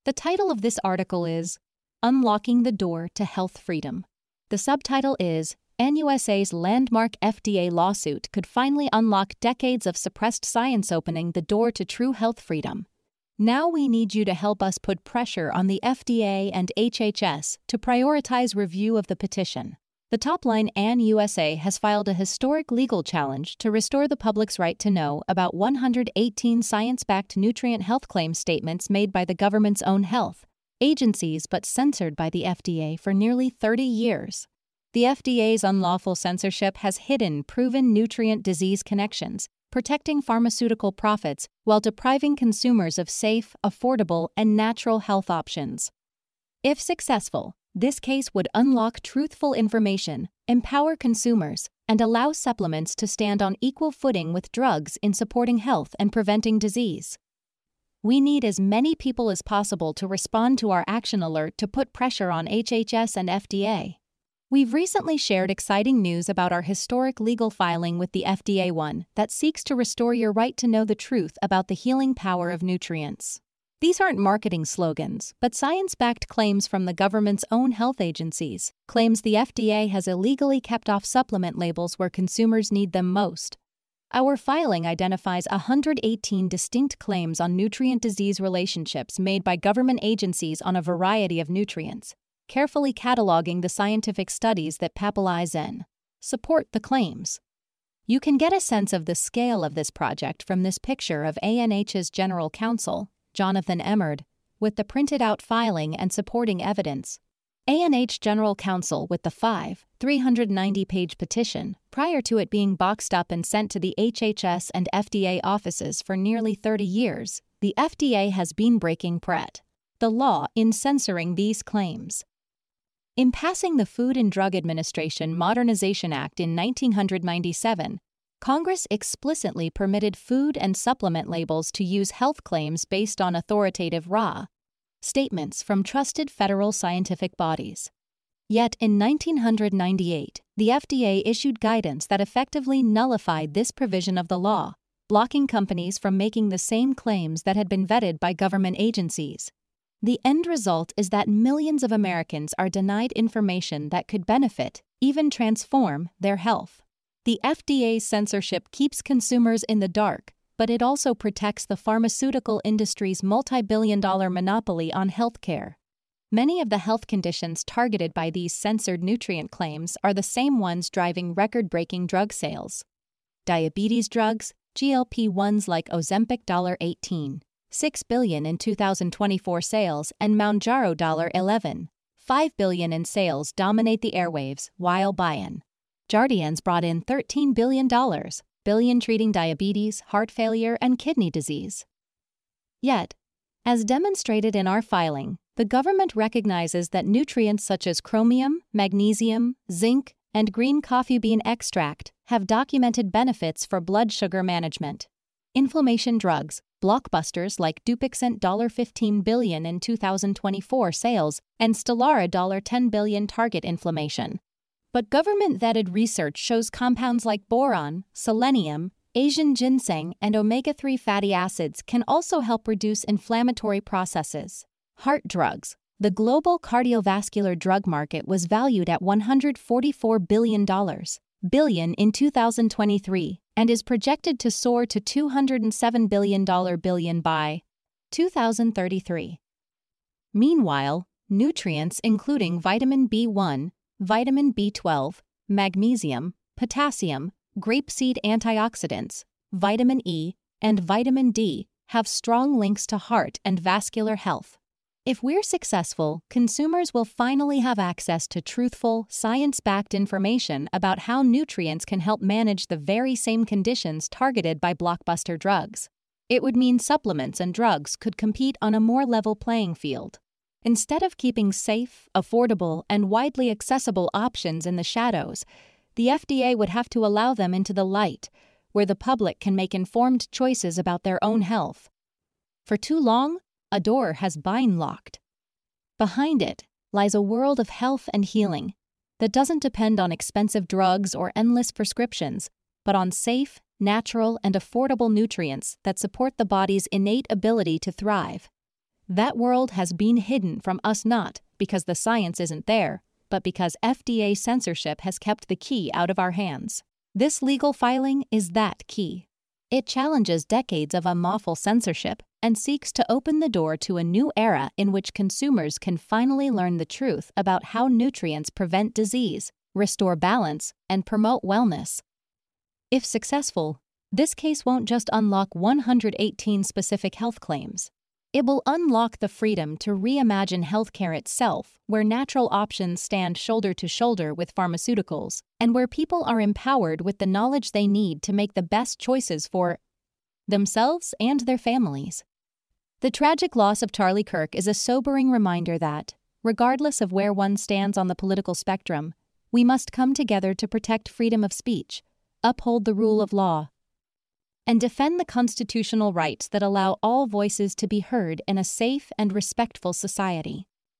The title of this article is Unlocking the Door to Health Freedom. The subtitle is NUSA's landmark FDA lawsuit could finally unlock decades of suppressed science, opening the door to true health freedom. Now we need you to help us put pressure on the FDA and HHS to prioritize review of the petition. The top line: NUSA has filed a historic legal challenge to restore the public's right to know about 118 science-backed nutrient health claim statements made by the government's own health agencies but censored by the FDA for nearly 30 years. The FDA's unlawful censorship has hidden proven nutrient disease connections, protecting pharmaceutical profits while depriving consumers of safe, affordable, and natural health options. If successful, this case would unlock truthful information, empower consumers, and allow supplements to stand on equal footing with drugs in supporting health and preventing disease. We need as many people as possible to respond to our action alert to put pressure on HHS and FDA. We've recently shared exciting news about our historic legal filing with the FDA, one that seeks to restore your right to know the truth about the healing power of nutrients. These aren't marketing slogans, but science-backed claims from the government's own health agencies, claims the FDA has illegally kept off supplement labels where consumers need them most. Our filing identifies 118 distinct claims on nutrient disease relationships made by government agencies on a variety of nutrients, carefully cataloging the scientific studies that papalize and support the claims. You can get a sense of the scale of this project from this picture of ANH's General Counsel, Jonathan Emerd, with the printed-out filing and supporting evidence. ANH General Counsel with the 390-page petition, prior to it being boxed up and sent to the HHS and FDA offices for nearly 30 years, the FDA has been breaking the law in censoring these claims. In passing the Food and Drug Administration Modernization Act in 1997, Congress explicitly permitted food and supplement labels to use health claims based on authoritative raw statements from trusted federal scientific bodies. Yet in 1998, the FDA issued guidance that effectively nullified this provision of the law, blocking companies from making the same claims that had been vetted by government agencies. The end result is that millions of Americans are denied information that could benefit, even transform, their health. The FDA's censorship keeps consumers in the dark, but it also protects the pharmaceutical industry's multi-billion-dollar monopoly on healthcare. Many of the health conditions targeted by these censored nutrient claims are the same ones driving record-breaking drug sales. Diabetes drugs, GLP-1s like Ozempic $18.6 billion in 2024 sales, and Mounjaro $11.5 billion in sales dominate the airwaves, while Jardiance brought in $13 billion treating diabetes, heart failure, and kidney disease. Yet, as demonstrated in our filing, the government recognizes that nutrients such as chromium, magnesium, zinc, and green coffee bean extract have documented benefits for blood sugar management. Inflammation drugs, blockbusters like Dupixent $15 billion in 2024 sales, and Stelara $10 billion target inflammation. But government-vetted research shows compounds like boron, selenium, Asian ginseng, and omega-3 fatty acids can also help reduce inflammatory processes. Heart drugs. The global cardiovascular drug market was valued at $144 billion in 2023 and is projected to soar to $207 billion by 2033. Meanwhile, nutrients including vitamin B1, vitamin B12, magnesium, potassium, grapeseed antioxidants, vitamin E, and vitamin D have strong links to heart and vascular health. If we're successful, consumers will finally have access to truthful, science-backed information about how nutrients can help manage the very same conditions targeted by blockbuster drugs. It would mean supplements and drugs could compete on a more level playing field. Instead of keeping safe, affordable, and widely accessible options in the shadows, the FDA would have to allow them into the light, where the public can make informed choices about their own health. For too long, a door has been locked. Behind it lies a world of health and healing that doesn't depend on expensive drugs or endless prescriptions, but on safe, natural, and affordable nutrients that support the body's innate ability to thrive. That world has been hidden from us not because the science isn't there, but because FDA censorship has kept the key out of our hands. This legal filing is that key. It challenges decades of unlawful censorship and seeks to open the door to a new era in which consumers can finally learn the truth about how nutrients prevent disease, restore balance, and promote wellness. If successful, this case won't just unlock 118 specific health claims. It will unlock the freedom to reimagine healthcare itself, where natural options stand shoulder to shoulder with pharmaceuticals, and where people are empowered with the knowledge they need to make the best choices for themselves and their families. The tragic loss of Charlie Kirk is a sobering reminder that, regardless of where one stands on the political spectrum, we must come together to protect freedom of speech, uphold the rule of law, and defend the constitutional rights that allow all voices to be heard in a safe and respectful society.